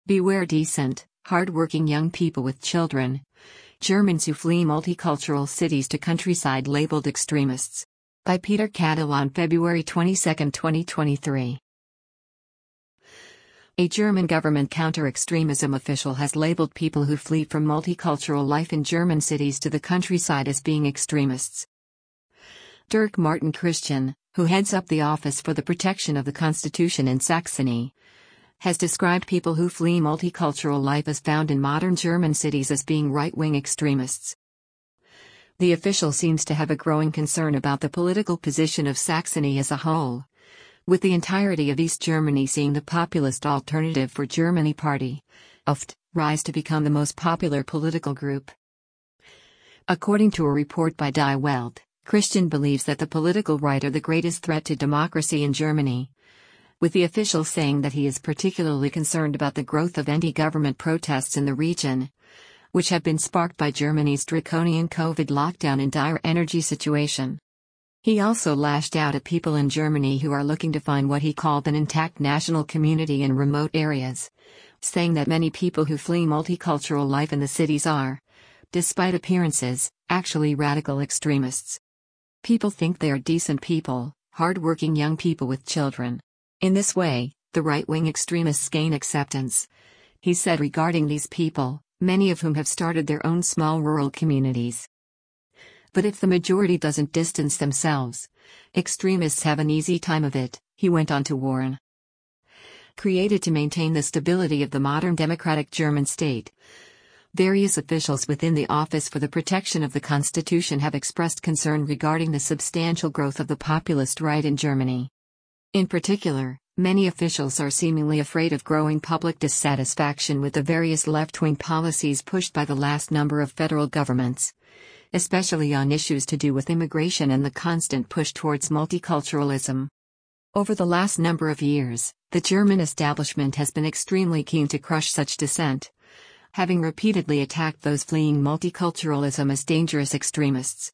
Beware decent, hard-working young people with children. Germans who flee multicultural cities to countryside labeled extremists. By Peter Kattel on February 22, 2023. A German government counter-extremism official has labeled people who flee from multicultural life in German cities to the countryside as being extremists. Dirk Martin Christian, who heads up the Office for the Protection of the Constitution in Saxony, has described people who flee multicultural life as found in modern German cities as being right-wing extremists. The official seems to have a growing concern about the political position of Saxony as a whole, with the entirety of East Germany seeing the populist Alternative for Germany party, AfD, rise to become the most popular political group. According to a report by Die Welt, Christian believes that the political right are the greatest threat to democracy in Germany, with the official saying that he is particularly concerned about the growth of anti-government protests in the region, which have been sparked by Germany's draconian COVID lockdown and dire energy situation. He also lashed out at people in Germany who are looking to find what he called an intact national community in remote areas, saying that many people who flee multicultural life in the cities are, despite appearances, actually radical extremists. People think they are decent people, hard-working young people with children. In this way, the right-wing extremists gain acceptance, he said regarding these people, many of whom have started their own small rural communities. But if the majority doesn't distance themselves, extremists have an easy time of it, he went on to warn. Created to maintain the stability of the modern democratic German state, various officials within the Office for the Protection of the Constitution have expressed concern regarding the substantial growth of the populist right in Germany. In particular, many officials are seemingly afraid of growing public dissatisfaction with the various left-wing policies pushed by the last number of federal governments, especially on issues to do with immigration and the constant push towards multiculturalism. Over the last number of years, the German establishment has been extremely keen to crush such dissent, having repeatedly attacked those fleeing multiculturalism as dangerous extremists.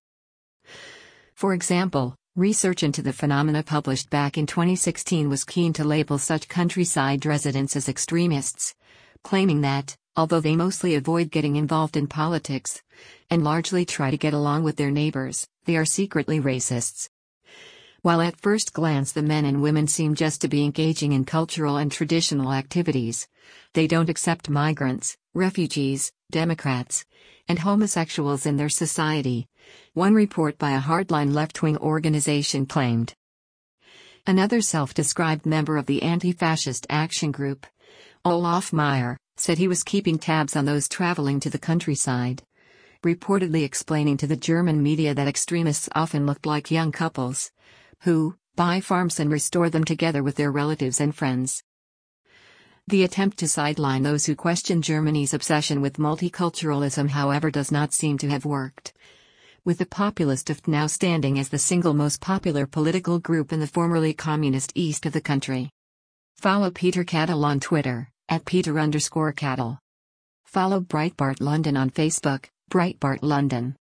For example, research into the phenomena published back in 2016 was keen to label such countryside residents as extremists, claiming that, although they mostly avoid getting involved in politics, and largely try to get along with their neighbors, they are secretly racists. While at first glance the men and women seem just to be engaging in cultural and traditional activities, they don't accept migrants, refugees, Democrats, and homosexuals in their society, one report by a hardline left-wing organization claimed. Another self-described member of the Anti-Fascist Action Group, Olaf Meyer, said he was keeping tabs on those traveling to the countryside, reportedly explaining to the German media that extremists often looked like young couples, who buy farms and restore them together with their relatives and friends. The attempt to sideline those who question Germany's obsession with multiculturalism, however, does not seem to have worked, with the populist AfD now standing as the single most popular political group in the formerly communist east of the country. Follow Peter Kattel on Twitter, @Peter_Kattel. Follow Breitbart London on Facebook, Breitbart London.